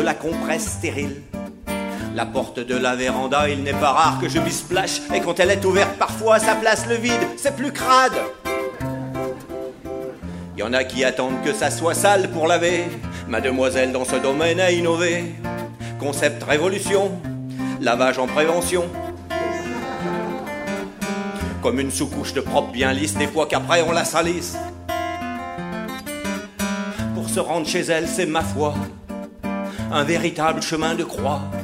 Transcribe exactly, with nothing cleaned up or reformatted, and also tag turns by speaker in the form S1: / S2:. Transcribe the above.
S1: la compresse stérile. La porte de la véranda, il n'est pas rare que je m'y splash. Et quand elle est ouverte, parfois, ça place le vide, c'est plus crade. Y en a qui attendent que ça soit sale pour laver. Mademoiselle dans ce domaine a innové. Concept révolution, lavage en prévention. Comme une sous-couche de propre bien lisse, des fois qu'après on la salisse. Pour se rendre chez elle, c'est ma foi un véritable chemin de croix.